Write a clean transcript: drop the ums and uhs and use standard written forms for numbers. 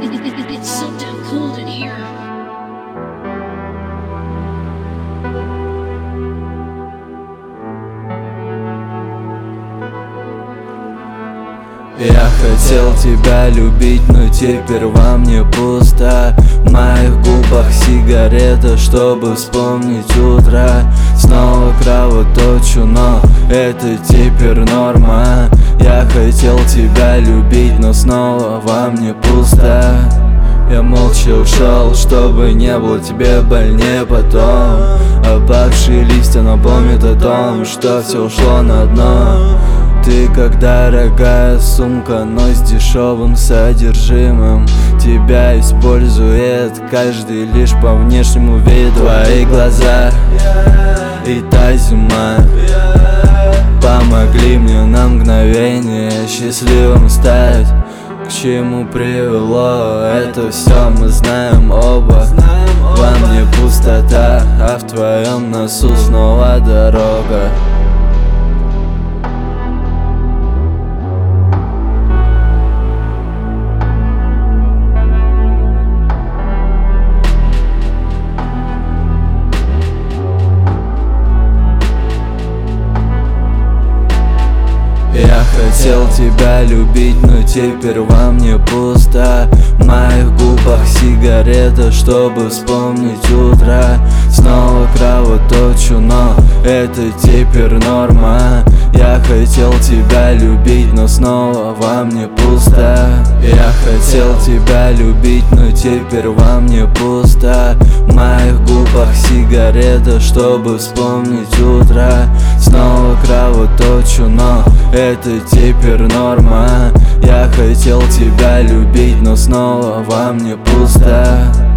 It's so damn cold in here. Я хотел тебя любить, но теперь во мне пусто. В моих губах сигарета, чтобы вспомнить утро. Снова кровоточу, но это теперь норма. Я хотел тебя любить, но снова во мне пусто. Я молча ушел, чтобы не было тебе больнее потом. Опавшие листья напомнят о том, что все ушло на дно. Ты как дорогая сумка, но с дешевым содержимым. Тебя использует каждый лишь по внешнему виду. Твои глаза и та зима помогли мне на мгновение счастливым стать. К чему привело это все, мы знаем оба. Во мне пустота, а в твоем носу снова дорога. Я хотел тебя любить, но теперь во мне пусто. В моих губах сигарета, чтобы вспомнить утро. Снова кровоточу, но это теперь норма. Я хотел тебя любить, но снова во мне пусто. Я хотел тебя любить, но теперь во мне пусто. В моих губах сигарета, чтобы вспомнить утро. Снова кровоточу, но это теперь норма. Я хотел тебя любить, но снова во мне пусто.